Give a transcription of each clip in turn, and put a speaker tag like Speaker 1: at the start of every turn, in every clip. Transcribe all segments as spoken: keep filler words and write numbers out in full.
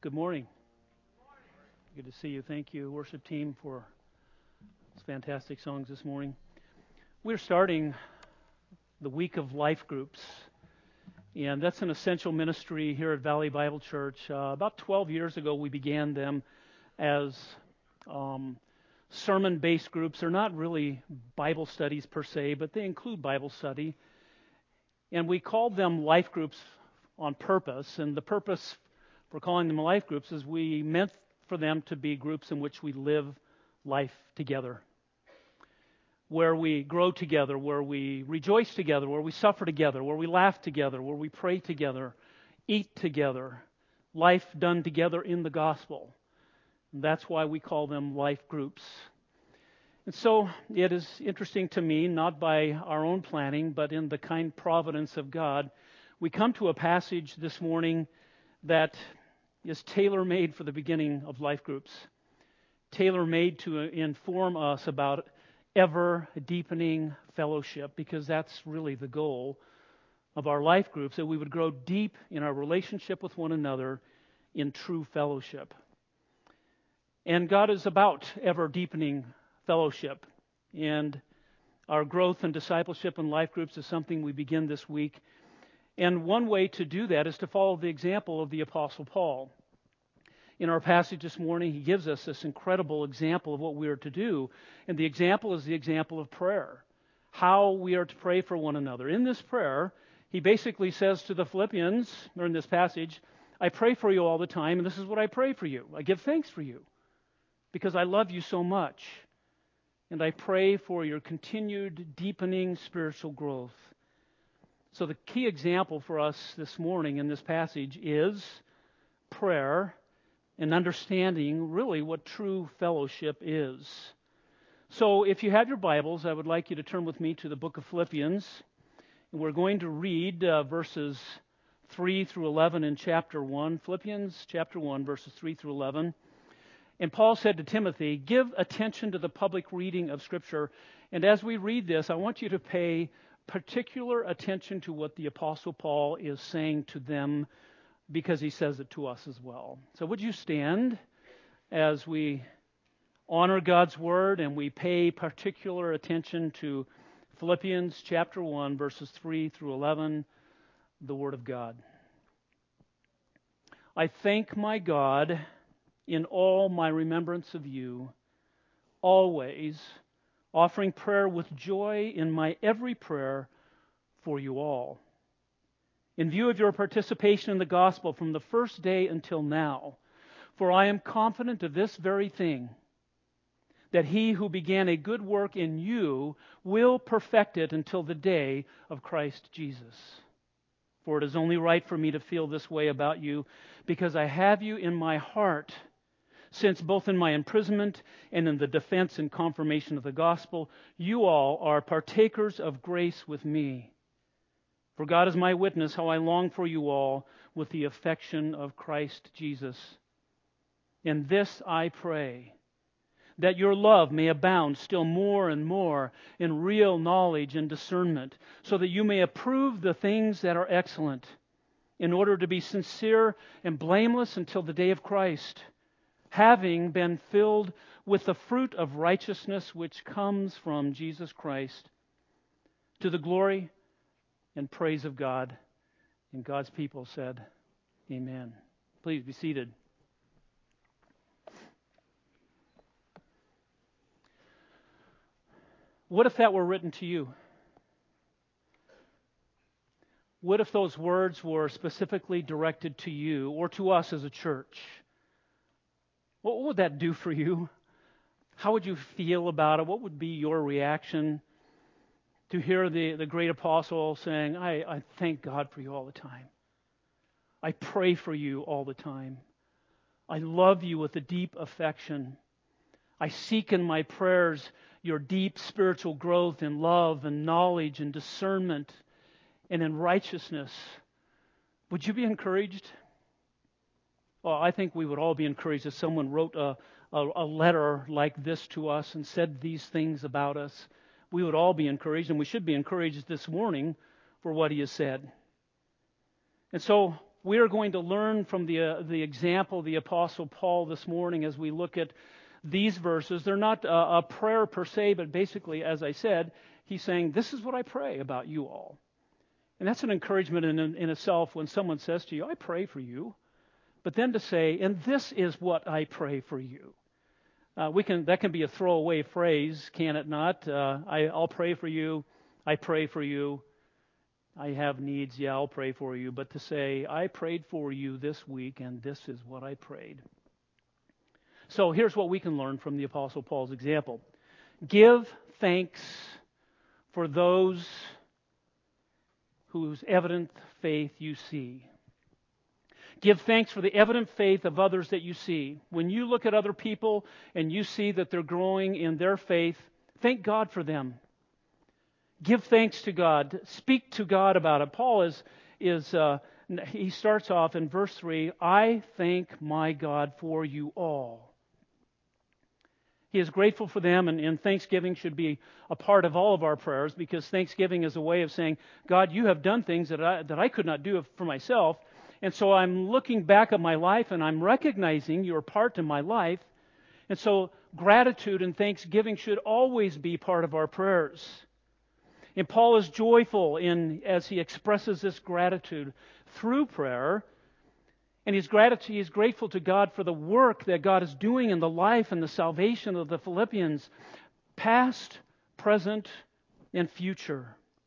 Speaker 1: Good morning. Good to see you. Thank you, worship team, for those fantastic songs this morning. We're starting the week of life groups, and that's an essential ministry here at Valley Bible Church. Uh, about twelve years ago, we began them as um, sermon-based groups. They're not really Bible studies per se, but they include Bible study. And we called them life groups on purpose, and the purpose for calling them life groups is we meant for them to be groups in which we live life together, where we grow together, where we rejoice together, where we suffer together, where we laugh together, where we pray together, eat together, life done together in the gospel. And that's why we call them life groups. And so it is interesting to me, not by our own planning, but in the kind providence of God, we come to a passage this morning that is tailor-made for the beginning of life groups, tailor-made to inform us about ever-deepening fellowship, because that's really the goal of our life groups, that we would grow deep in our relationship with one another in true fellowship. And God is about ever-deepening fellowship, and our growth and discipleship in life groups is something we begin this week. And one way to do that is to follow the example of the Apostle Paul. In our passage this morning, he gives us this incredible example of what we are to do. And the example is the example of prayer, how we are to pray for one another. In this prayer, he basically says to the Philippians, or in this passage, I pray for you all the time, and this is what I pray for you. I give thanks for you, because I love you so much. And I pray for your continued deepening spiritual growth. So the key example for us this morning in this passage is prayer and understanding really what true fellowship is. So if you have your Bibles, I would like you to turn with me to the book of Philippians. And we're going to read uh, verses three through eleven in chapter one. Philippians chapter one, verses three through eleven. And Paul said to Timothy, give attention to the public reading of Scripture. And as we read this, I want you to pay particular attention to what the Apostle Paul is saying to them, because he says it to us as well. So would you stand as we honor God's Word and we pay particular attention to Philippians chapter one, verses three through eleven, the Word of God. I thank my God in all my remembrance of you, always offering prayer with joy in my every prayer for you all, in view of your participation in the gospel from the first day until now. For I am confident of this very thing, that he who began a good work in you will perfect it until the day of Christ Jesus. For it is only right for me to feel this way about you, because I have you in my heart, since both in my imprisonment and in the defense and confirmation of the gospel, you all are partakers of grace with me. For God is my witness how I long for you all with the affection of Christ Jesus. And this I pray, that your love may abound still more and more in real knowledge and discernment, so that you may approve the things that are excellent, in order to be sincere and blameless until the day of Christ, having been filled with the fruit of righteousness which comes from Jesus Christ, to the glory and praise of God. And God's people said, Amen. Please be seated. What if that were written to you? What if those words were specifically directed to you or to us as a church? What would that do for you? How would you feel about it? What would be your reaction to hear the, the great apostle saying, I, I thank God for you all the time. I pray for you all the time. I love you with a deep affection. I seek in my prayers your deep spiritual growth in love and knowledge and discernment and in righteousness. Would you be encouraged? Well, I think we would all be encouraged if someone wrote a, a, a letter like this to us and said these things about us. We would all be encouraged, and we should be encouraged this morning for what he has said. And so we are going to learn from the uh, the example of the Apostle Paul this morning as we look at these verses. They're not a, a prayer per se, but basically, as I said, he's saying, this is what I pray about you all. And that's an encouragement in, in itself when someone says to you, I pray for you. But then to say, and this is what I pray for you. Uh, we can that can be a throwaway phrase, can it not? Uh, I, I'll pray for you. I pray for you. I have needs. Yeah, I'll pray for you. But to say, I prayed for you this week, and this is what I prayed. So here's what we can learn from the Apostle Paul's example. Give thanks for those whose evident faith you see. Give thanks for the evident faith of others that you see. When you look at other people and you see that they're growing in their faith, thank God for them. Give thanks to God. Speak to God about it. Paul is, is uh, he starts off in verse three, I thank my God for you all. He is grateful for them, and, and thanksgiving should be a part of all of our prayers, because thanksgiving is a way of saying, God, you have done things that I, that I could not do for myself, and so I'm looking back at my life, and I'm recognizing your part in my life, and so gratitude and thanksgiving should always be part of our prayers. And Paul is joyful in as he expresses this gratitude through prayer. And he's gratitude, he's grateful to God for the work that God is doing in the life and the salvation of the Philippians, past, present, and future.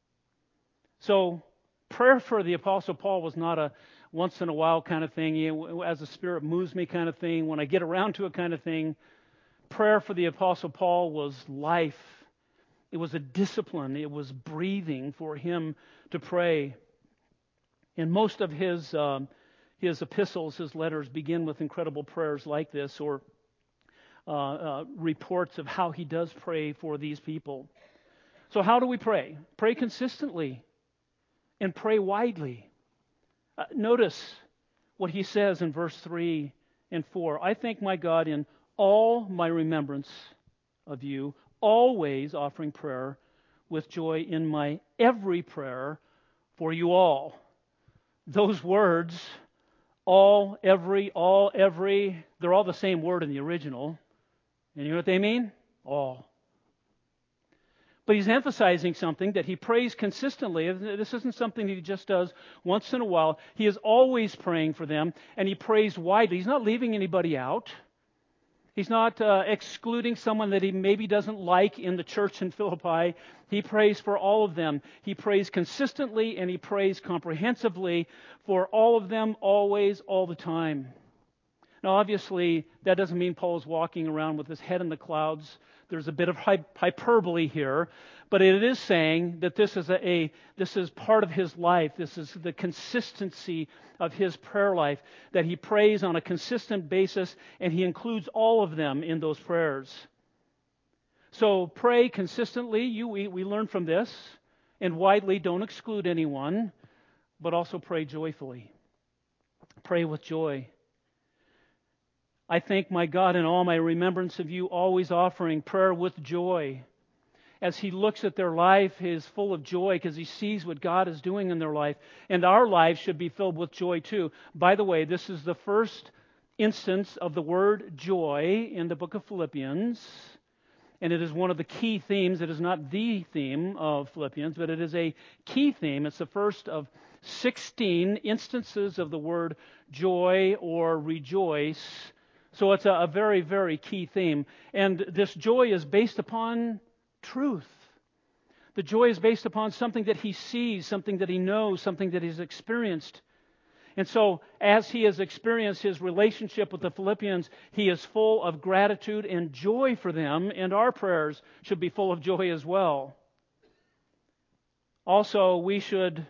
Speaker 1: So, prayer for the Apostle Paul was not a once in a while kind of thing, you know, as the Spirit moves me kind of thing, when I get around to it kind of thing. Prayer for the Apostle Paul was life. It was a discipline. It was breathing for him to pray. And most of his um, His epistles, his letters begin with incredible prayers like this, or uh, uh, reports of how he does pray for these people. So how do we pray? Pray consistently and pray widely. Uh, notice what he says in verse three and four. I thank my God in all my remembrance of you, always offering prayer with joy in my every prayer for you all. Those words, all, every, all, every, they're all the same word in the original. And you know what they mean? All. But he's emphasizing something that he prays consistently. This isn't something he just does once in a while. He is always praying for them, and he prays widely. He's not leaving anybody out. He's not uh, excluding someone that he maybe doesn't like in the church in Philippi. He prays for all of them. He prays consistently and he prays comprehensively for all of them, always, all the time. Now, obviously, that doesn't mean Paul is walking around with his head in the clouds. There's a bit of hyperbole here, but it is saying that this is a, a this is part of his life. This is the consistency of his prayer life, that he prays on a consistent basis, and he includes all of them in those prayers. So pray consistently. You we, we learn from this, and widely. Don't exclude anyone, but also pray joyfully. Pray with joy. I thank my God in all my remembrance of you, always offering prayer with joy. As he looks at their life, he is full of joy because he sees what God is doing in their life. And our lives should be filled with joy too. By the way, this is the first instance of the word joy in the book of Philippians. And it is one of the key themes. It is not the theme of Philippians, but it is a key theme. It's the first of sixteen instances of the word joy or rejoice. So it's a, a very, very key theme. And this joy is based upon truth. The joy is based upon something that he sees, something that he knows, something that he's experienced. And so as he has experienced his relationship with the Philippians, he is full of gratitude and joy for them, and our prayers should be full of joy as well. Also, we should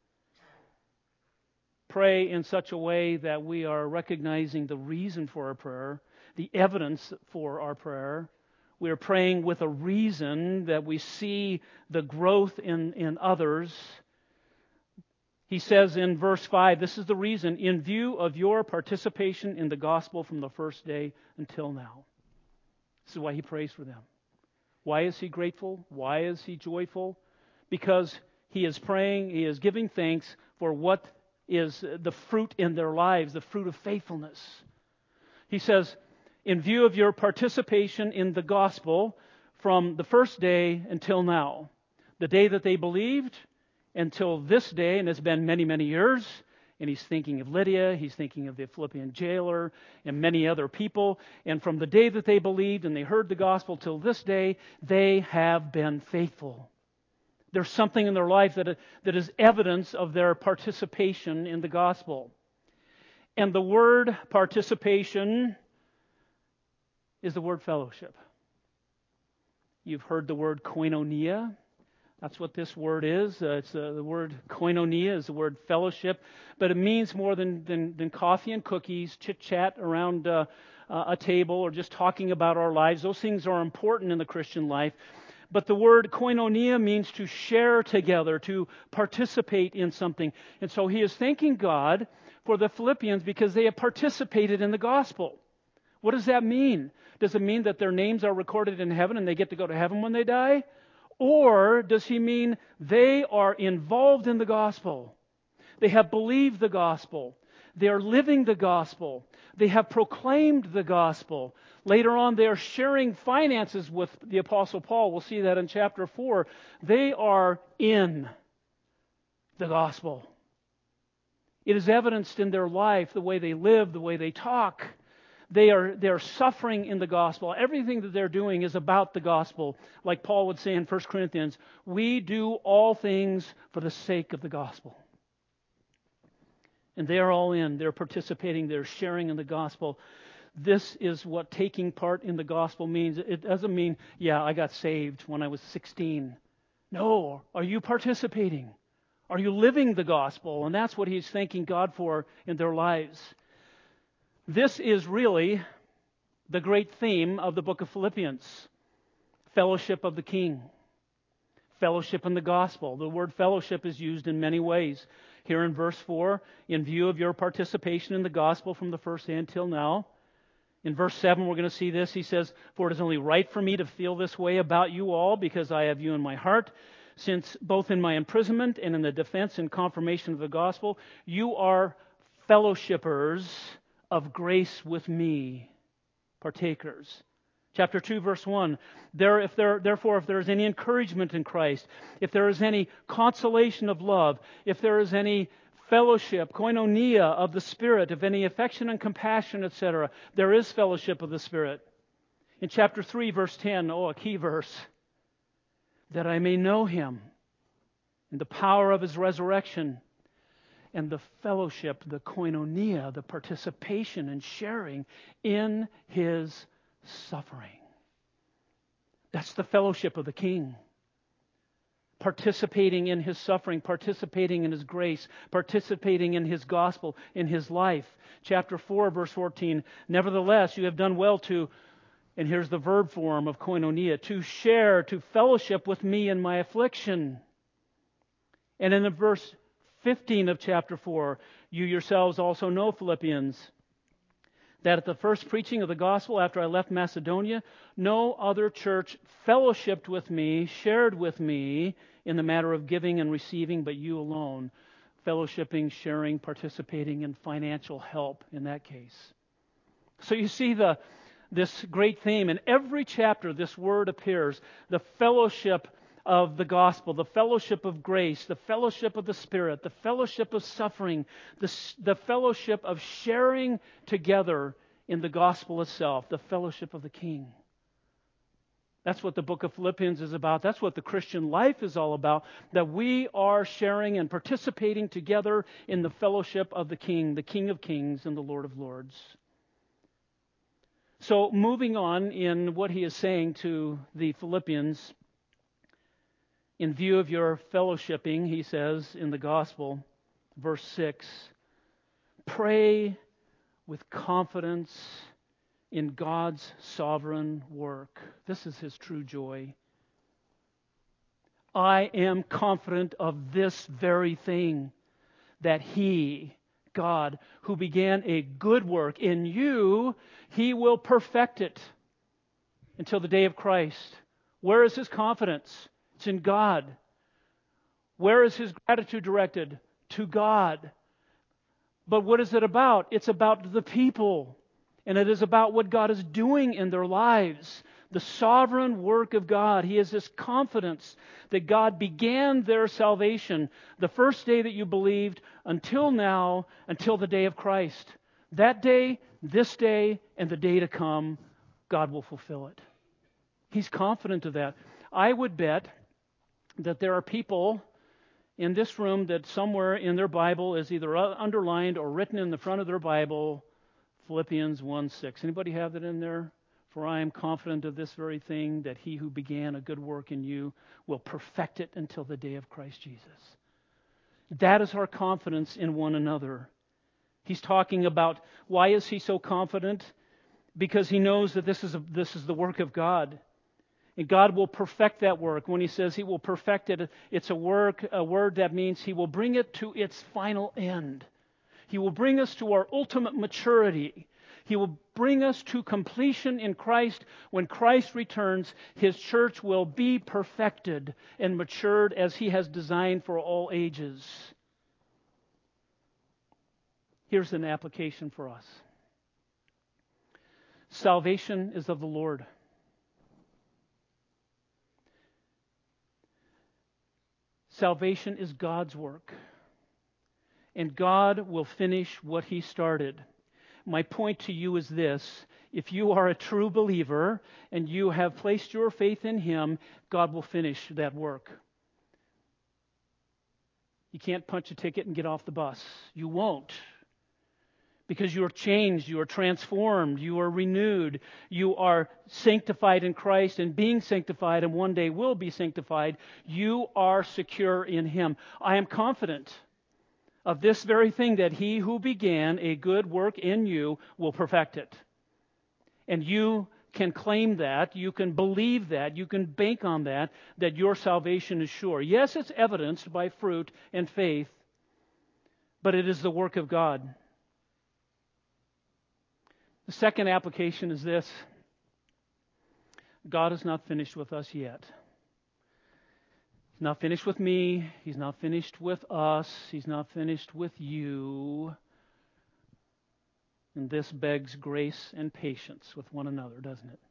Speaker 1: pray in such a way that we are recognizing the reason for our prayer, the evidence for our prayer. We are praying with a reason that we see the growth in, in others. He says in verse five, this is the reason, in view of your participation in the gospel from the first day until now. This is why he prays for them. Why is he grateful? Why is he joyful? Because he is praying, he is giving thanks for what is the fruit in their lives, the fruit of faithfulness. He says, in view of your participation in the gospel from the first day until now, the day that they believed until this day, and it's been many, many years, and he's thinking of Lydia, he's thinking of the Philippian jailer, and many other people, and from the day that they believed and they heard the gospel till this day, they have been faithful. There's something in their life that, that is evidence of their participation in the gospel. And the word participation is the word fellowship. You've heard the word koinonia. That's what this word is. Uh, it's uh, the word koinonia is the word fellowship, but it means more than than, than coffee and cookies, chit-chat around uh, uh, a table, or just talking about our lives. Those things are important in the Christian life. But the word koinonia means to share together, to participate in something. And so he is thanking God for the Philippians because they have participated in the gospel. What does that mean? Does it mean that their names are recorded in heaven and they get to go to heaven when they die? Or does he mean they are involved in the gospel? They have believed the gospel. They are living the gospel. They have proclaimed the gospel. Later on, they are sharing finances with the Apostle Paul. We'll see that in chapter four. They are in the gospel. It is evidenced in their life, the way they live, the way they talk. They are, they are suffering in the gospel. Everything that they're doing is about the gospel. Like Paul would say in First Corinthians, we do all things for the sake of the gospel. And they are all in. They're participating. They're sharing in the gospel. This is what taking part in the gospel means. It doesn't mean, yeah, I got saved when I was sixteen. No. Are you participating? Are you living the gospel? And that's what he's thanking God for in their lives. This is really the great theme of the book of Philippians. Fellowship of the King. Fellowship in the gospel. The word fellowship is used in many ways. Here in verse four, in view of your participation in the gospel from the first day until now. In verse seven, we're going to see this. He says, for it is only right for me to feel this way about you all because I have you in my heart. Since both in my imprisonment and in the defense and confirmation of the gospel, you are fellowshippers of grace with me, partakers. Chapter two, verse one. There, if there, therefore, if there is any encouragement in Christ, if there is any consolation of love, if there is any fellowship, koinonia of the Spirit, if any affection and compassion, et cetera, there is fellowship of the Spirit. In chapter three, verse ten, oh, a key verse, that I may know Him in the power of His resurrection, and the fellowship, the koinonia, the participation and sharing in His suffering. That's the fellowship of the King. Participating in His suffering, participating in His grace, participating in His gospel, in His life. Chapter four, verse fourteen, nevertheless, you have done well to, and here's the verb form of koinonia, to share, to fellowship with me in my affliction. And in the verse fifteen of chapter four, you yourselves also know, Philippians, that at the first preaching of the gospel after I left Macedonia, no other church fellowshipped with me, shared with me in the matter of giving and receiving, but you alone, fellowshipping, sharing, participating in financial help in that case. So you see the this great theme. In every chapter this word appears, the fellowship of the gospel, the fellowship of grace, the fellowship of the Spirit, the fellowship of suffering, the, the fellowship of sharing together in the gospel itself, the fellowship of the King. That's what the book of Philippians is about. That's what the Christian life is all about, that we are sharing and participating together in the fellowship of the King, the King of Kings and the Lord of Lords. So moving on in what he is saying to the Philippians, in view of your fellowshipping, he says in the gospel, verse six, pray with confidence in God's sovereign work. This is his true joy. I am confident of this very thing, that He, God, who began a good work in you, He will perfect it until the day of Christ. Where is his confidence? It's in God. Where is his gratitude directed? To God. But what is it about? It's about the people. And it is about what God is doing in their lives. The sovereign work of God. He has this confidence that God began their salvation the first day that you believed until now, until the day of Christ. That day, this day, and the day to come, God will fulfill it. He's confident of that. I would bet that there are people in this room that somewhere in their Bible is either underlined or written in the front of their Bible, Philippians one six. Anybody have that in there? For I am confident of this very thing, that he who began a good work in you will perfect it until the day of Christ Jesus. That is our confidence in one another. He's talking about, why is he so confident? Because he knows that this is a, this is the work of God. And God will perfect that work. When he says he will perfect it, it's a work, a word that means he will bring it to its final end. He will bring us to our ultimate maturity. He will bring us to completion in Christ. When Christ returns, his church will be perfected and matured as he has designed for all ages. Here's an application for us. Salvation is of the Lord. Salvation is God's work. And God will finish what he started. My point to you is this: if you are a true believer and you have placed your faith in him, God will finish that work. You can't punch a ticket and get off the bus. You won't. Because you are changed, you are transformed, you are renewed, you are sanctified in Christ, and being sanctified, and one day will be sanctified, you are secure in him. I am confident of this very thing, that he who began a good work in you will perfect it. And you can claim that, you can believe that, you can bank on that, that your salvation is sure. Yes, it's evidenced by fruit and faith, but it is the work of God. The second application is this: God is not finished with us yet. He's not finished with me. He's not finished with us. He's not finished with you. And this begs grace and patience with one another, doesn't it?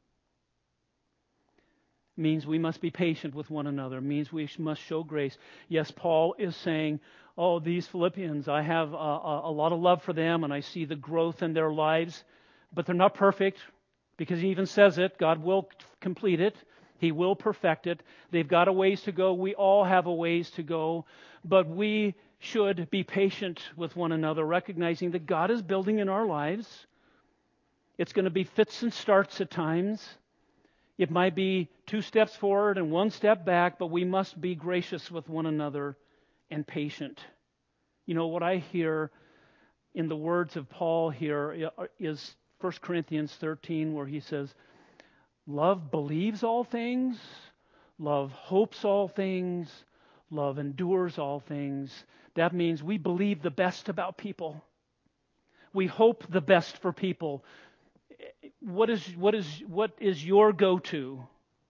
Speaker 1: It means we must be patient with one another. It means we must show grace. Yes, Paul is saying, oh, these Philippians, I have a, a, a lot of love for them, and I see the growth in their lives, but they're not perfect, because he even says it. God will complete it. He will perfect it. They've got a ways to go. We all have a ways to go. But we should be patient with one another, recognizing that God is building in our lives. It's going to be fits and starts at times. It might be two steps forward and one step back, but we must be gracious with one another and patient. You know, what I hear in the words of Paul here is First Corinthians thirteen, where he says, love believes all things, love hopes all things, love endures all things. That means we believe the best about people. We hope the best for people. What is what is what is your go-to?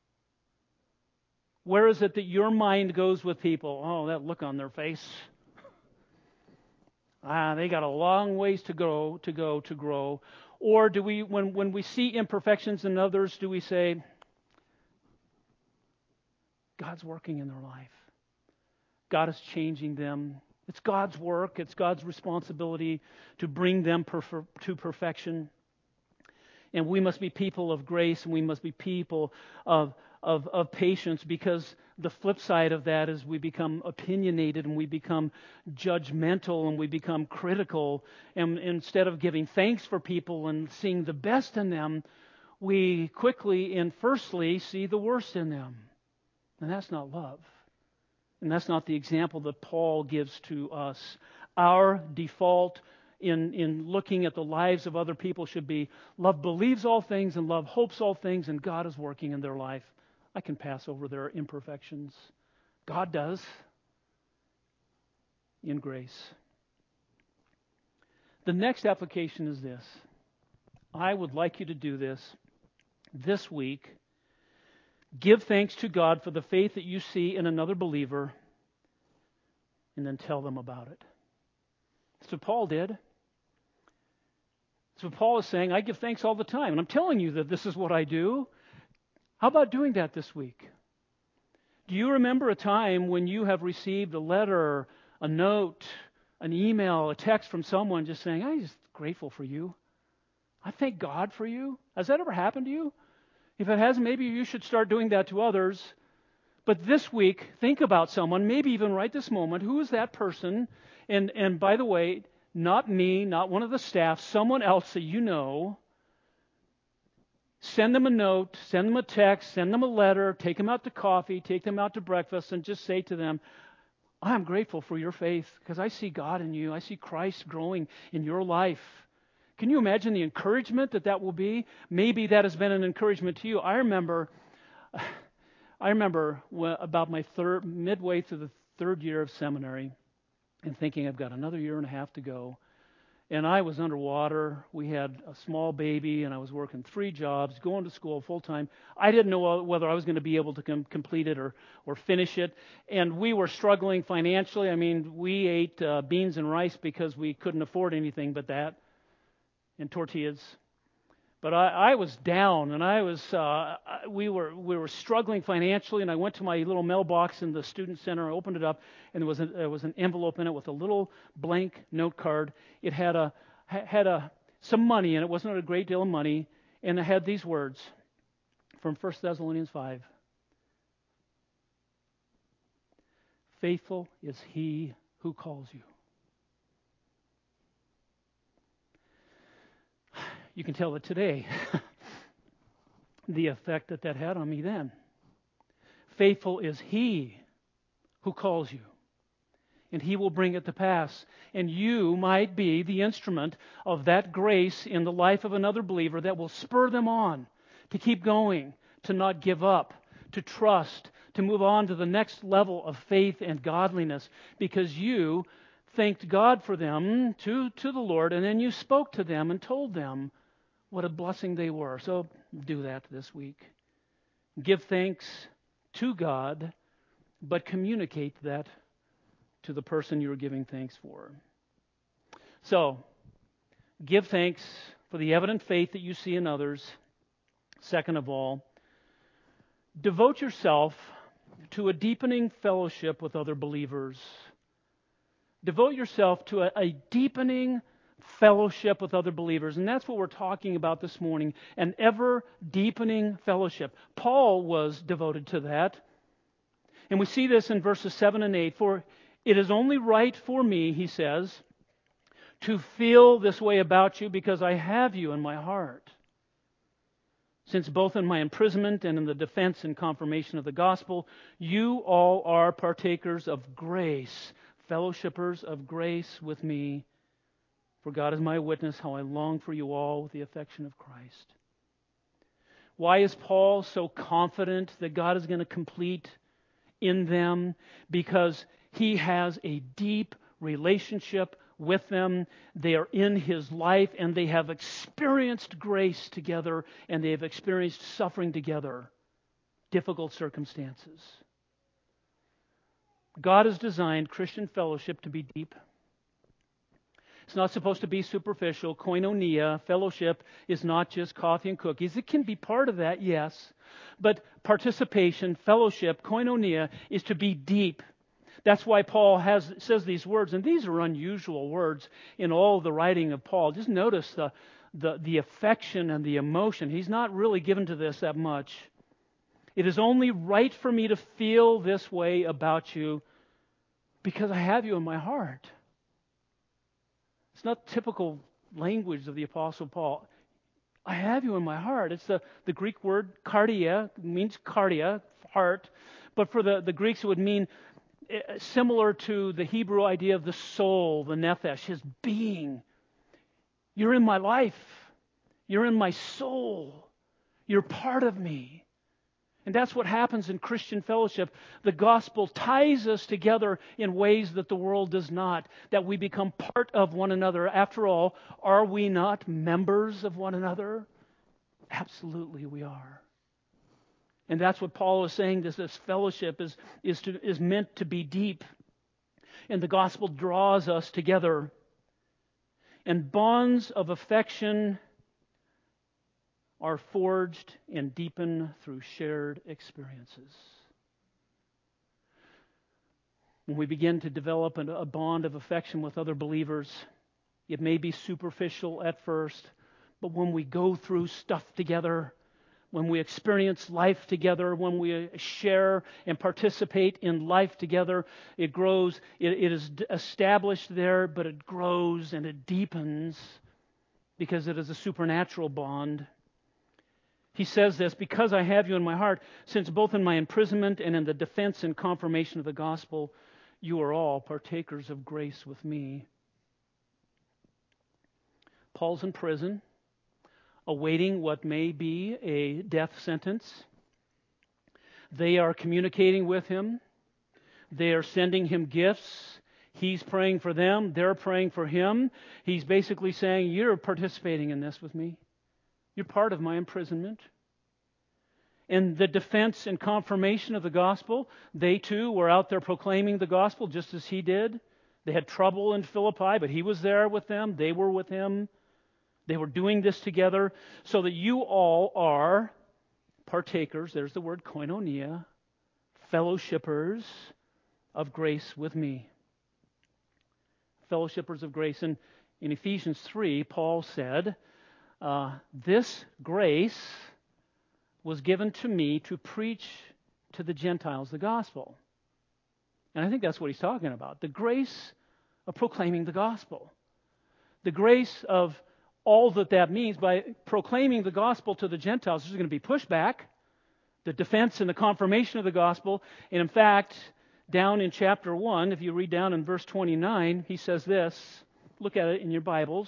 Speaker 1: Where is it that your mind goes with people? Oh, that look on their face. Ah, they got a long ways to go to go to grow. Or do we, when, when we see imperfections in others, do we say, God's working in their life. God is changing them. It's God's work. It's God's responsibility to bring them perf- to perfection. And we must be people of grace, and we must be people of, of, of patience, because the flip side of that is we become opinionated and we become judgmental and we become critical. And instead of giving thanks for people and seeing the best in them, we quickly and firstly see the worst in them. And that's not love. And that's not the example that Paul gives to us. Our default in, in looking at the lives of other people should be, love believes all things and love hopes all things, and God is working in their life. I can pass over their imperfections. God does in grace. The next application is this. I would like you to do this this week. Give thanks to God for the faith that you see in another believer, and then tell them about it. So Paul did. So Paul is saying, I give thanks all the time. And I'm telling you that this is what I do. How about doing that this week? Do you remember a time when you have received a letter, a note, an email, a text from someone just saying, I'm just grateful for you. I thank God for you. Has that ever happened to you? If it hasn't, maybe you should start doing that to others. But this week, think about someone, maybe even right this moment, who is that person? And, and by the way, not me, not one of the staff, someone else that you know. Send them a note, send them a text, send them a letter, take them out to coffee, take them out to breakfast, and just say to them, I'm grateful for your faith because I see God in you. I see Christ growing in your life. Can you imagine the encouragement that that will be? Maybe that has been an encouragement to you. I remember, I remember about my third, midway through the third year of seminary, and thinking I've got another year and a half to go. And I was underwater. We had a small baby, and I was working three jobs, going to school full time. I didn't know whether I was going to be able to com- complete it or, or finish it. And we were struggling financially. I mean, we ate uh, beans and rice because we couldn't afford anything but that, and tortillas. But I, I was down, and I was uh, we were we were struggling financially. And I went to my little mailbox in the student center. I opened it up, and there was a, there was an envelope in it with a little blank note card. It had a had a some money, and it wasn't a great deal of money. And it had these words from First Thessalonians five: "Faithful is He who calls you." You can tell it today, the effect that that had on me then. Faithful is He who calls you, and He will bring it to pass. And you might be the instrument of that grace in the life of another believer that will spur them on to keep going, to not give up, to trust, to move on to the next level of faith and godliness, because you thanked God for them to, to the Lord, and then you spoke to them and told them what a blessing they were. So do that this week. Give thanks to God, but communicate that to the person you're giving thanks for. So, give thanks for the evident faith that you see in others. Second of all, devote yourself to a deepening fellowship with other believers. Devote yourself to a, a deepening fellowship with other believers. And that's what we're talking about this morning, an ever-deepening fellowship. Paul was devoted to that. And we see this in verses seven and eight. For it is only right for me, he says, to feel this way about you because I have you in my heart. Since both in my imprisonment and in the defense and confirmation of the gospel, you all are partakers of grace, fellowshippers of grace with me. For God is my witness how I long for you all with the affection of Christ. Why is Paul so confident that God is going to complete in them? Because he has a deep relationship with them. They are in his life, and they have experienced grace together, and they have experienced suffering together, difficult circumstances. God has designed Christian fellowship to be deep. It's not supposed to be superficial. Koinonia, fellowship, is not just coffee and cookies. It can be part of that, yes. But participation, fellowship, koinonia, is to be deep. That's why Paul has says these words, and these are unusual words in all the writing of Paul. Just notice the, the, the affection and the emotion. He's not really given to this that much. It is only right for me to feel this way about you because I have you in my heart. It's not typical language of the Apostle Paul. I have you in my heart. It's the, the Greek word cardia, means cardia, heart. But for the, the Greeks it would mean similar to the Hebrew idea of the soul, the nephesh, his being. You're in my life. You're in my soul. You're part of me. And that's what happens in Christian fellowship. The gospel ties us together in ways that the world does not, that we become part of one another. After all, are we not members of one another? Absolutely we are. And that's what Paul is saying, this, this fellowship is, is, to, is meant to be deep. And the gospel draws us together. And bonds of affection are forged and deepened through shared experiences. When we begin to develop a bond of affection with other believers, it may be superficial at first, but when we go through stuff together, when we experience life together, when we share and participate in life together, it grows. It, it is established there, but it grows and it deepens because it is a supernatural bond. He says this, because I have you in my heart, since both in my imprisonment and in the defense and confirmation of the gospel, you are all partakers of grace with me. Paul's in prison, awaiting what may be a death sentence. They are communicating with him. They are sending him gifts. He's praying for them. They're praying for him. He's basically saying, you're participating in this with me. You're part of my imprisonment. In the defense and confirmation of the gospel, they too were out there proclaiming the gospel just as he did. They had trouble in Philippi, but he was there with them. They were with him. They were doing this together so that you all are partakers, there's the word koinonia, fellowshippers of grace with me. Fellowshippers of grace. And in Ephesians three, Paul said, uh, this grace was given to me to preach to the Gentiles the gospel. And I think that's what he's talking about. The grace of proclaiming the gospel. The grace of all that that means. By proclaiming the gospel to the Gentiles, there's going to be pushback, the defense and the confirmation of the gospel. And in fact, down in chapter one, if you read down in verse twenty-nine, he says this. Look at it in your Bibles.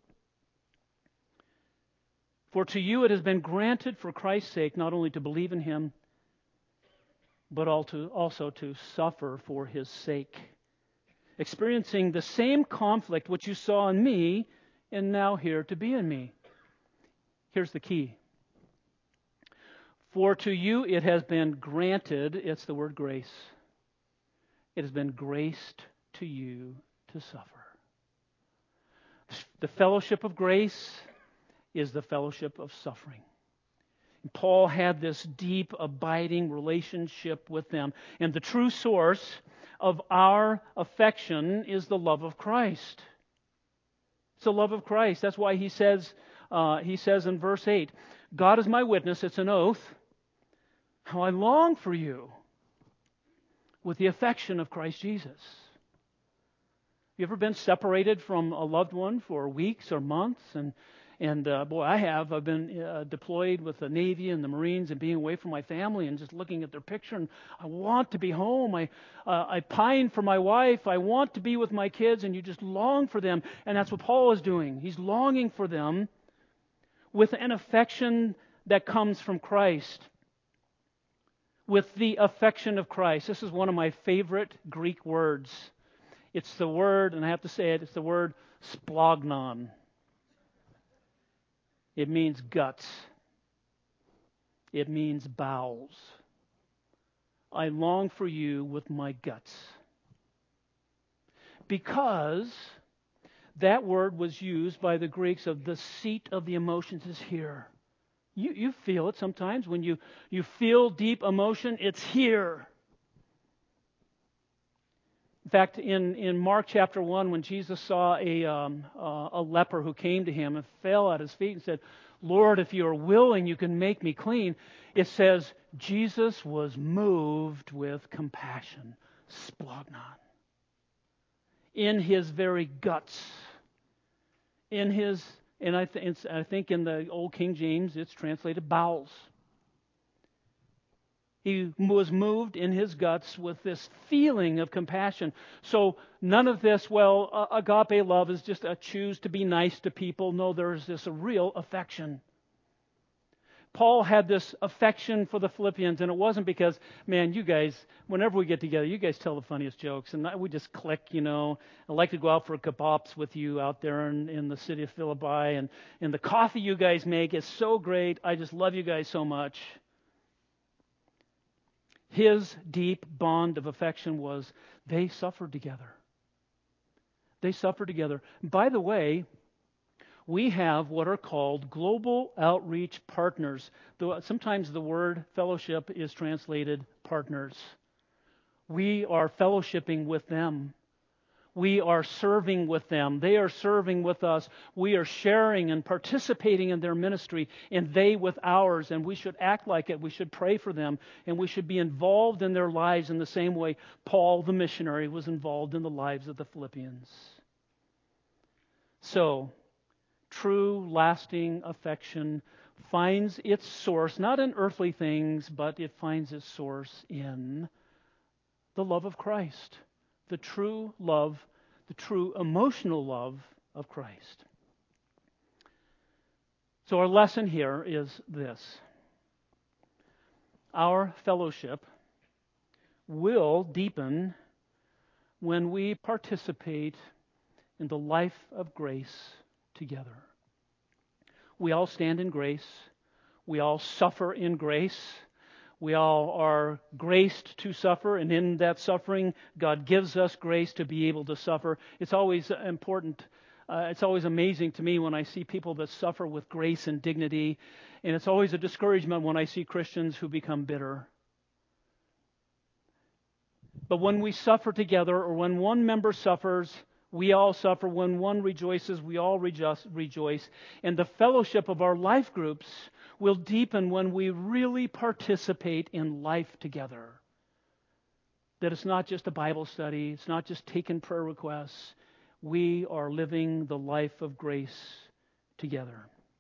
Speaker 1: For to you it has been granted for Christ's sake not only to believe in him, but also to suffer for his sake, experiencing the same conflict which you saw in me and now here to be in me. Here's the key. For to you it has been granted, it's the word grace, it has been graced to you to suffer. The fellowship of grace is the fellowship of suffering. Paul had this deep, abiding relationship with them. And the true source of our affection is the love of Christ. It's the love of Christ. That's why he says, uh, he says in verse eight, God is my witness, it's an oath, how I long for you with the affection of Christ Jesus. You ever been separated from a loved one for weeks or months? And And uh, boy, I have. I've been uh, deployed with the Navy and the Marines and being away from my family and just looking at their picture. And I want to be home. I uh, I pine for my wife. I want to be with my kids. And you just long for them. And that's what Paul is doing. He's longing for them with an affection that comes from Christ. With the affection of Christ. This is one of my favorite Greek words. It's the word, and I have to say it, it's the word splagnon. It means guts. It means bowels. I long for you with my guts. Because that word was used by the Greeks of the seat of the emotions is here. You, you feel it sometimes. When you, you feel deep emotion, it's here. In fact, in, in Mark chapter one, when Jesus saw a, um, uh, a leper who came to him and fell at his feet and said, Lord, if you are willing, you can make me clean. It says, Jesus was moved with compassion, splagnon, in his very guts, in his, and I, th- I think in the Old King James, it's translated bowels. He was moved in his guts with this feeling of compassion. So none of this, well, uh, agape love is just a choose to be nice to people. No, there's this real affection. Paul had this affection for the Philippians, and it wasn't because, man, you guys, whenever we get together, you guys tell the funniest jokes, and we just click, you know. I like to go out for kebabs with you out there in, in the city of Philippi, and, and the coffee you guys make is so great. I just love you guys so much. His deep bond of affection was they suffered together. They suffered together. By the way, we have what are called global outreach partners. Though sometimes the word fellowship is translated partners. We are fellowshipping with them. We are serving with them. They are serving with us. We are sharing and participating in their ministry, and they with ours. And we should act like it. We should pray for them, and we should be involved in their lives in the same way Paul, the missionary, was involved in the lives of the Philippians. So, true, lasting affection finds its source not in earthly things, but it finds its source in the love of Christ, the true love, the true emotional love of Christ. So our lesson here is this. Our fellowship will deepen when we participate in the life of grace together. We all stand in grace. We all suffer in grace. We all are graced to suffer, and in that suffering, God gives us grace to be able to suffer. It's always important, uh, it's always amazing to me when I see people that suffer with grace and dignity, and it's always a discouragement when I see Christians who become bitter. But when we suffer together, or when one member suffers, we all suffer. When one rejoices, we all rejoice. And the fellowship of our life groups will deepen when we really participate in life together. That it's not just a Bible study. It's not just taking prayer requests. We are living the life of grace together.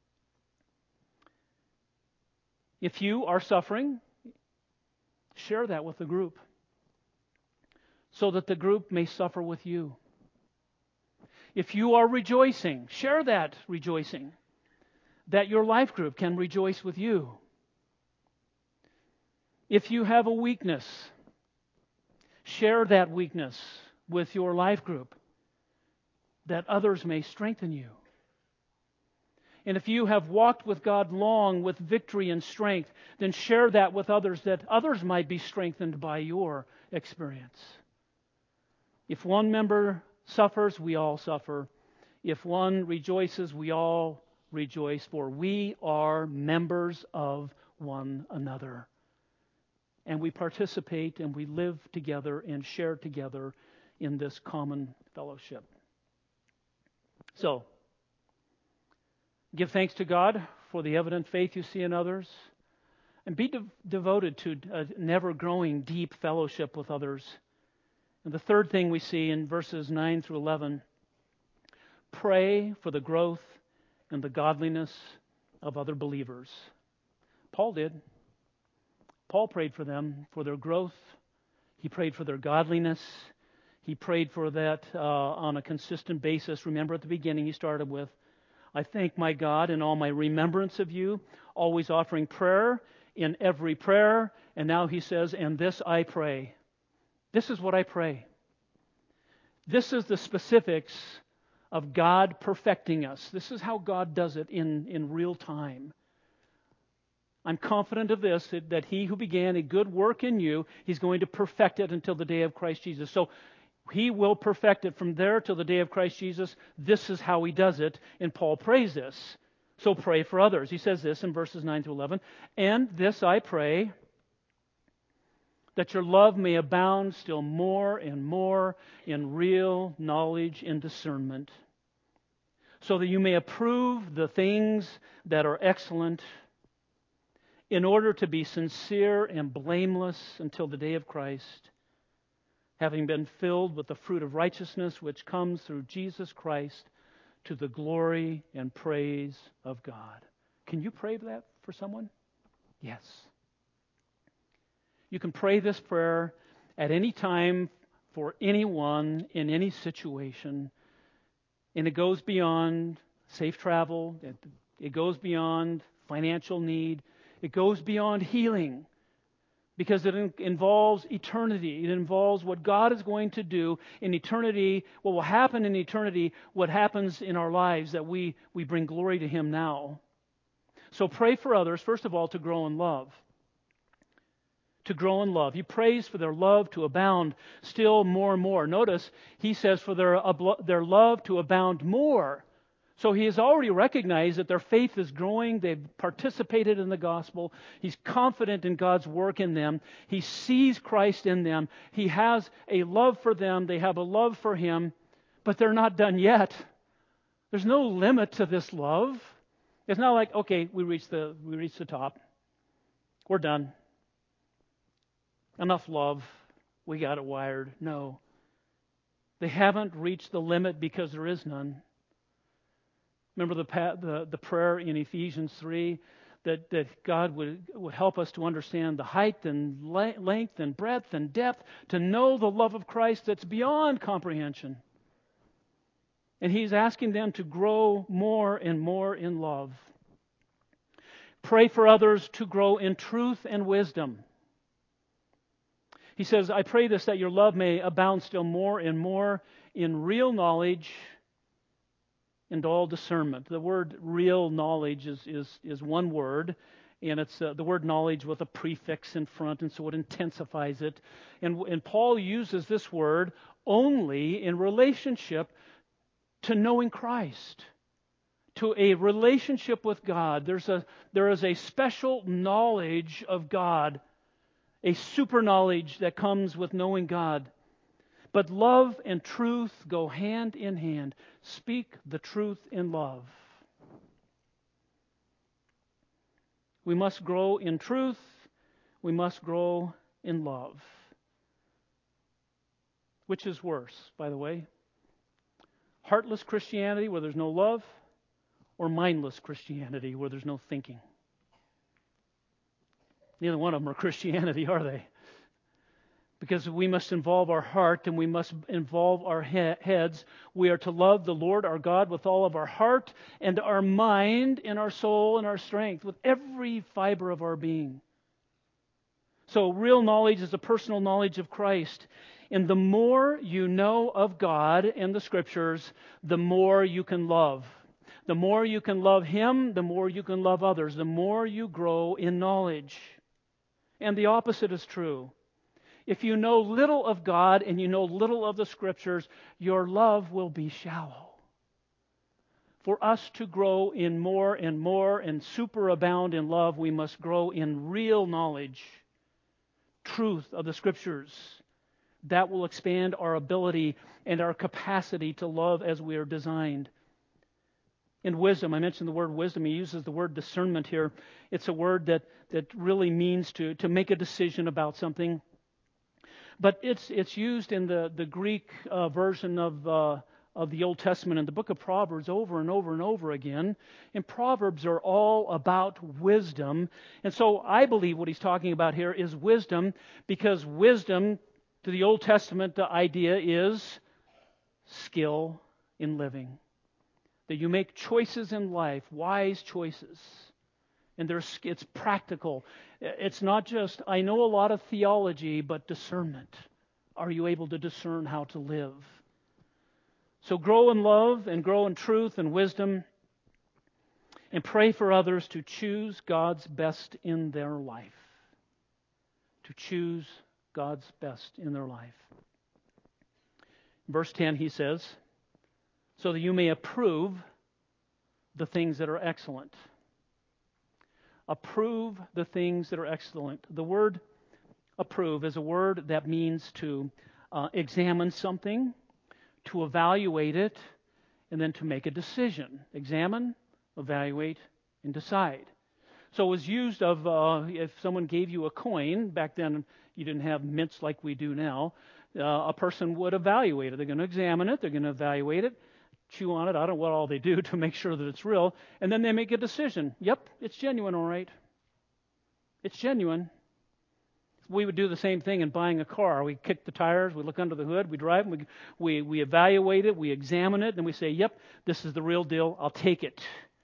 Speaker 1: If you are suffering, share that with the group, so that the group may suffer with you. If you are rejoicing, share that rejoicing, that your life group can rejoice with you. If you have a weakness, share that weakness with your life group, that others may strengthen you. And if you have walked with God long with victory and strength, then share that with others, that others might be strengthened by your experience. If one member suffers, we all suffer. If one rejoices, we all rejoice, for we are members of one another. And we participate and we live together and share together in this common fellowship. So, give thanks to God for the evident faith you see in others, and be de- devoted to a never-growing deep fellowship with others. And the third thing we see in verses nine through eleven, pray for the growth and the godliness of other believers. Paul did. Paul prayed for them, for their growth. He prayed for their godliness. He prayed for that uh, on a consistent basis. Remember at the beginning he started with, I thank my God in all my remembrance of you, always offering prayer in every prayer. And now he says, and this I pray. This is what I pray. This is the specifics of God perfecting us. This is how God does it in, in real time. I'm confident of this, that, that he who began a good work in you, he's going to perfect it until the day of Christ Jesus. So he will perfect it from there till the day of Christ Jesus. This is how he does it, and Paul prays this. So pray for others. He says this in verses nine through eleven. And this I pray, that your love may abound still more and more in real knowledge and discernment, so that you may approve the things that are excellent, in order to be sincere and blameless until the day of Christ, having been filled with the fruit of righteousness which comes through Jesus Christ, to the glory and praise of God. Can you pray that for someone? Yes. You can pray this prayer at any time for anyone in any situation. And it goes beyond safe travel. It, it goes beyond financial need. It goes beyond healing, because it in, involves eternity. It involves what God is going to do in eternity, what will happen in eternity, what happens in our lives, that we, we bring glory to Him now. So pray for others, first of all, to grow in love. To grow in love. He prays for their love to abound still more and more. Notice, he says for their, their love to abound more. So he has already recognized that their faith is growing. They've participated in the gospel. He's confident in God's work in them. He sees Christ in them. He has a love for them. They have a love for him. But they're not done yet. There's no limit to this love. It's not like, okay, we reached the we reached the top. We're done. Enough love. We got it wired. No. They haven't reached the limit because there is none. Remember the, the, the prayer in Ephesians three that, that God would, would help us to understand the height and le- length and breadth and depth, to know the love of Christ that's beyond comprehension. And He's asking them to grow more and more in love. Pray for others to grow in truth and wisdom. He says, I pray this, that your love may abound still more and more in real knowledge and all discernment. The word real knowledge is, is, is one word, and it's uh, the word knowledge with a prefix in front, and so it intensifies it. And, and Paul uses this word only in relationship to knowing Christ, to a relationship with God. There's a, there is a special knowledge of God, a super knowledge that comes with knowing God. But love and truth go hand in hand. Speak the truth in love. We must grow in truth. We must grow in love. Which is worse, by the way? Heartless Christianity where there's no love, or mindless Christianity where there's no thinking? Neither one of them are Christianity, are they? Because we must involve our heart and we must involve our he- heads. We are to love the Lord our God with all of our heart and our mind and our soul and our strength, with every fiber of our being. So real knowledge is a personal knowledge of Christ. And the more you know of God and the Scriptures, the more you can love. The more you can love Him, the more you can love others. The more you grow in knowledge. And the opposite is true. If you know little of God and you know little of the Scriptures, your love will be shallow. For us to grow in more and more and superabound in love, we must grow in real knowledge, truth of the Scriptures. That will expand our ability and our capacity to love as we are designed. In wisdom, I mentioned the word wisdom. He uses the word discernment here. It's a word that, that really means to, to make a decision about something. But it's it's used in the, the Greek uh, version of uh, of the Old Testament in the book of Proverbs over and over and over again. And Proverbs are all about wisdom. And so I believe what he's talking about here is wisdom, because wisdom, to the Old Testament, the idea is skill in living. That you make choices in life, wise choices. And there's, it's practical. It's not just, I know a lot of theology, but discernment. Are you able to discern how to live? So grow in love and grow in truth and wisdom. And pray for others to choose God's best in their life. To choose God's best in their life. Verse ten, he says, so that you may approve the things that are excellent. Approve the things that are excellent. The word approve is a word that means to uh, examine something, to evaluate it, and then to make a decision. Examine, evaluate, and decide. So it was used of uh, if someone gave you a coin. Back then you didn't have mints like we do now. Uh, a person would evaluate it. They're going to examine it. They're going to evaluate it. Chew on it. I don't know what all they do to make sure that it's real. And then they make a decision. Yep, it's genuine, all right. It's genuine. We would do the same thing in buying a car. We kick the tires, we look under the hood, we drive, we, we, we evaluate it, we examine it, and we say, yep, this is the real deal, I'll take it.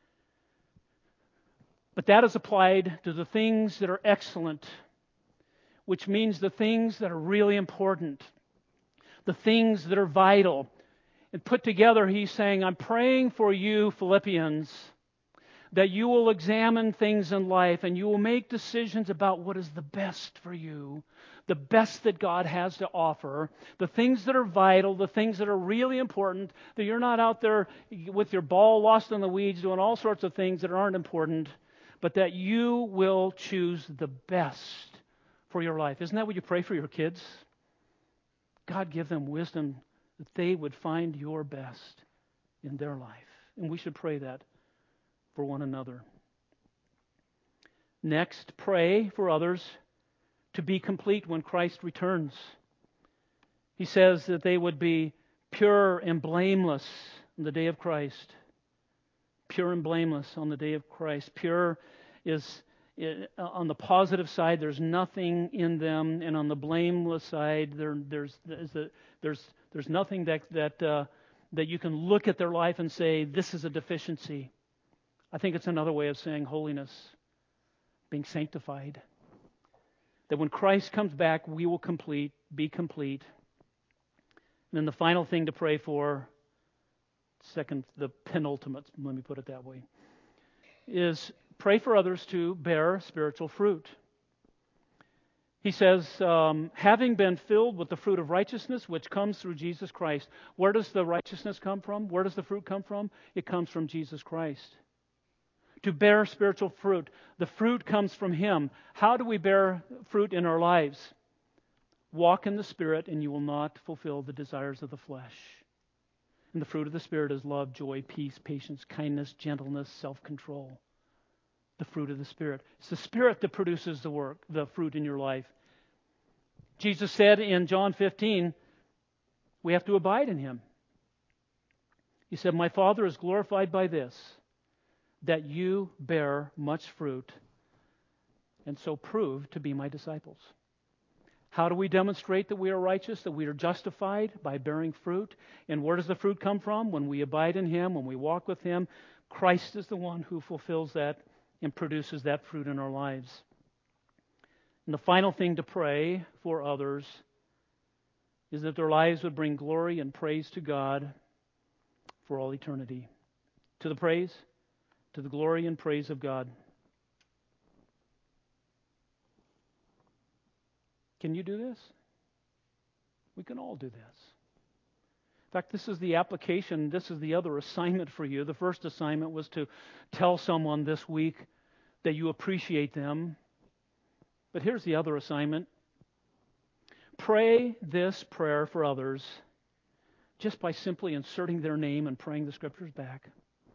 Speaker 1: But that is applied to the things that are excellent, which means the things that are really important, the things that are vital. And put together, he's saying, I'm praying for you, Philippians, that you will examine things in life and you will make decisions about what is the best for you, the best that God has to offer, the things that are vital, the things that are really important, that you're not out there with your ball lost in the weeds doing all sorts of things that aren't important, but that you will choose the best for your life. Isn't that what you pray for your kids? God, give them wisdom that they would find your best in their life. And we should pray that for one another. Next, pray for others to be complete when Christ returns. He says that they would be pure and blameless on the day of Christ. Pure and blameless on the day of Christ. Pure is, on the positive side, there's nothing in them, and on the blameless side, there, there's there's there's there's nothing that that uh, that you can look at their life and say, this is a deficiency. I think it's another way of saying holiness, being sanctified. That when Christ comes back, we will complete, be complete. And then the final thing to pray for, second, the penultimate, let me put it that way, is pray for others to bear spiritual fruit. He says, um, having been filled with the fruit of righteousness, which comes through Jesus Christ. Where does the righteousness come from? Where does the fruit come from? It comes from Jesus Christ. To bear spiritual fruit. The fruit comes from Him. How do we bear fruit in our lives? Walk in the Spirit, and you will not fulfill the desires of the flesh. And the fruit of the Spirit is love, joy, peace, patience, kindness, gentleness, self-control. The fruit of the Spirit. It's the Spirit that produces the work, the fruit in your life. Jesus said in John fifteen, we have to abide in Him. He said, my Father is glorified by this, that you bear much fruit, and so prove to be my disciples. How do we demonstrate that we are righteous, that we are justified? By bearing fruit. And where does the fruit come from? When we abide in Him, when we walk with Him. Christ is the one who fulfills that and produces that fruit in our lives. And the final thing to pray for others is that their lives would bring glory and praise to God for all eternity. To the praise, to the glory and praise of God. Can you do this? We can all do this. In fact, this is the application, this is the other assignment for you. The first assignment was to tell someone this week that you appreciate them. But here's the other assignment. Pray this prayer for others just by simply inserting their name and praying the Scriptures back.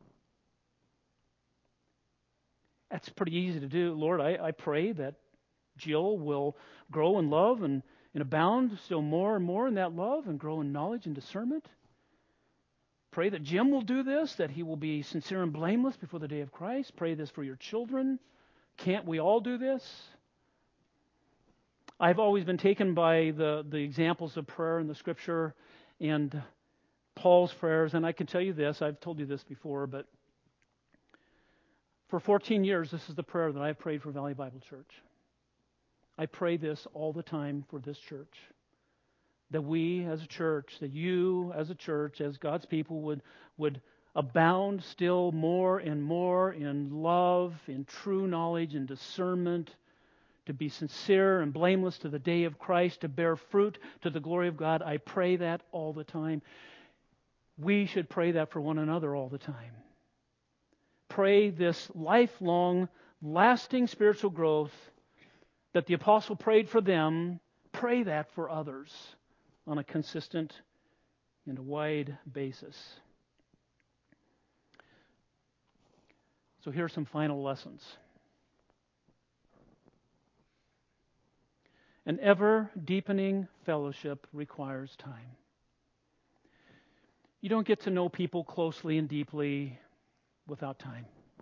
Speaker 1: That's pretty easy to do. Lord, I, I pray that Jill will grow in love and, and abound still more and more in that love and grow in knowledge and discernment. Pray that Jim will do this, that he will be sincere and blameless before the day of Christ. Pray this for your children. Can't we all do this? I've always been taken by the, the examples of prayer in the Scripture and Paul's prayers, and I can tell you this, I've told you this before, but for fourteen years, this is the prayer that I've prayed for Valley Bible Church. I pray this all the time for this church. That we as a church, that you as a church, as God's people would, would abound still more and more in love, in true knowledge and discernment, to be sincere and blameless to the day of Christ, to bear fruit to the glory of God. I pray that all the time. We should pray that for one another all the time. Pray this lifelong, lasting spiritual growth that the apostle prayed for them. Pray that for others on a consistent and a wide basis. So here are some final lessons. An ever-deepening fellowship requires time. You don't get to know people closely and deeply without time.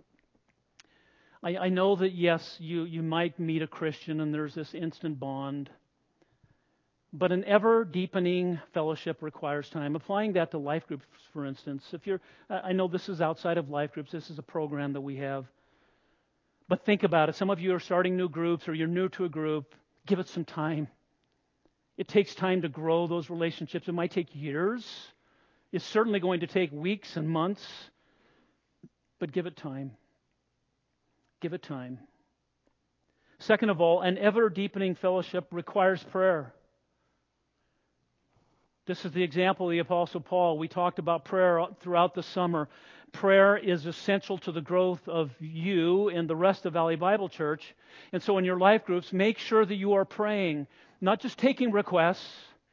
Speaker 1: I, I know that, yes, you, you might meet a Christian and there's this instant bond, but an ever-deepening fellowship requires time. Applying that to life groups, for instance, if you're, I know this is outside of life groups, this is a program that we have, but think about it. Some of you are starting new groups or you're new to a group. Give it some time. It takes time to grow those relationships. It might take years. It's certainly going to take weeks and months. But give it time. Give it time. Second of all, an ever-deepening fellowship requires prayer. This is the example of the Apostle Paul. We talked about prayer throughout the summer. Prayer is essential to the growth of you and the rest of Valley Bible Church. And so in your life groups, make sure that you are praying, not just taking requests,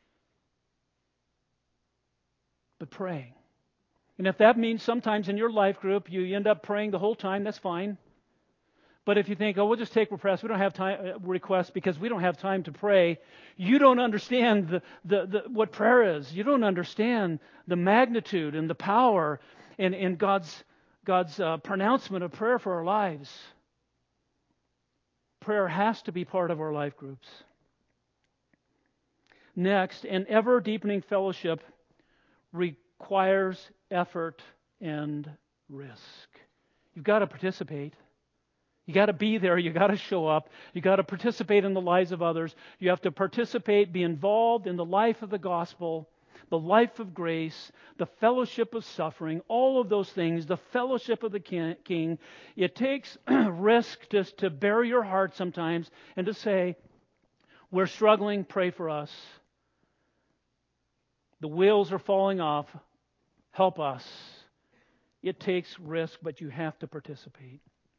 Speaker 1: but praying. And if that means sometimes in your life group you end up praying the whole time, that's fine. But if you think, oh, we'll just take requests, we don't have time uh, requests because we don't have time to pray, you don't understand the, the, the, what prayer is. You don't understand the magnitude and the power and, and God's God's uh, pronouncement of prayer for our lives. Prayer has to be part of our life groups. Next, an ever-deepening fellowship requires effort and risk. You've got to participate. You got to be there. You got to show up. You got to participate in the lives of others. You have to participate, be involved in the life of the gospel, the life of grace, the fellowship of suffering, all of those things, the fellowship of the King. It takes risk just to bare your heart sometimes and to say, we're struggling, pray for us. The wheels are falling off, help us. It takes risk, but you have to participate.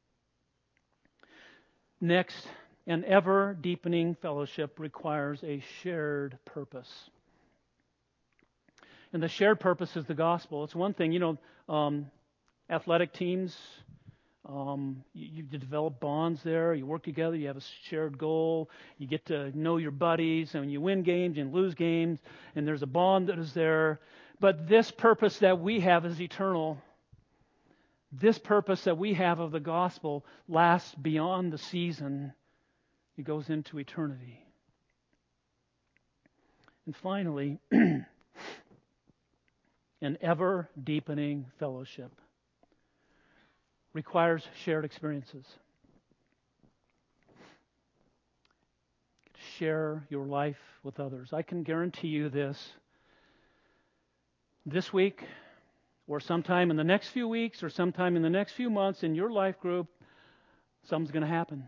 Speaker 1: Next, an ever-deepening fellowship requires a shared purpose. And the shared purpose is the gospel. It's one thing, you know, um, athletic teams, um, you, you develop bonds there, you work together, you have a shared goal, you get to know your buddies, and you win games and lose games, and there's a bond that is there. But this purpose that we have is eternal. This purpose that we have of the gospel lasts beyond the season. It goes into eternity. And finally, an ever-deepening fellowship requires shared experiences. Share your life with others. I can guarantee you this. This week, or sometime in the next few weeks, or sometime in the next few months in your life group, something's going to happen.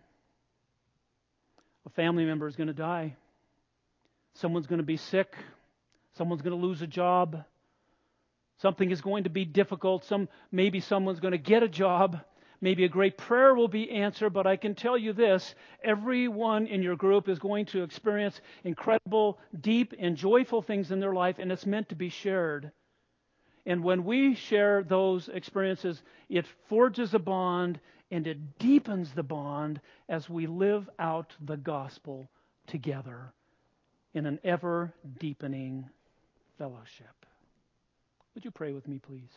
Speaker 1: A family member is going to die. Someone's going to be sick. Someone's going to lose a job. Something is going to be difficult. Some maybe someone's going to get a job. Maybe a great prayer will be answered, but I can tell you this, everyone in your group is going to experience incredible, deep, and joyful things in their life, and it's meant to be shared. And when we share those experiences, it forges a bond and it deepens the bond as we live out the gospel together in an ever-deepening fellowship. Would you pray with me, please?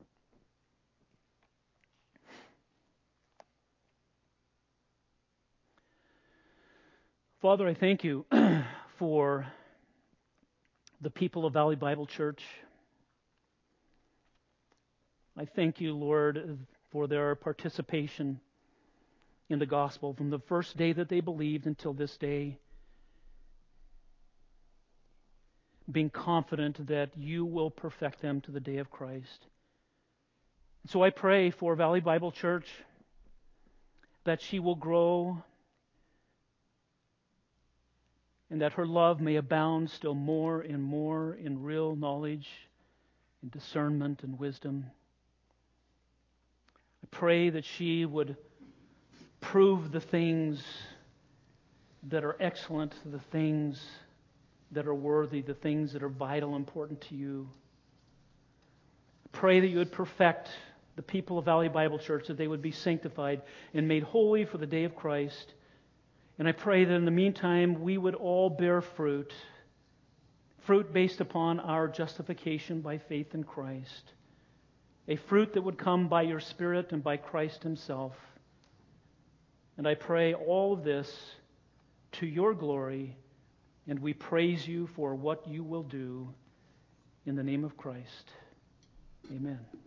Speaker 1: Father, I thank you for the people of Valley Bible Church. I thank you, Lord, for their participation in the gospel from the first day that they believed until this day, being confident that you will perfect them to the day of Christ. So I pray for Valley Bible Church that she will grow and that her love may abound still more and more in real knowledge and discernment and wisdom. I pray that she would prove the things that are excellent, the things that are worthy, the things that are vital, important to you. I pray that you would perfect the people of Valley Bible Church, that they would be sanctified and made holy for the day of Christ. And I pray that in the meantime we would all bear fruit, fruit based upon our justification by faith in Christ. A fruit that would come by your Spirit and by Christ Himself. And I pray all of this to your glory, and we praise you for what you will do in the name of Christ. Amen.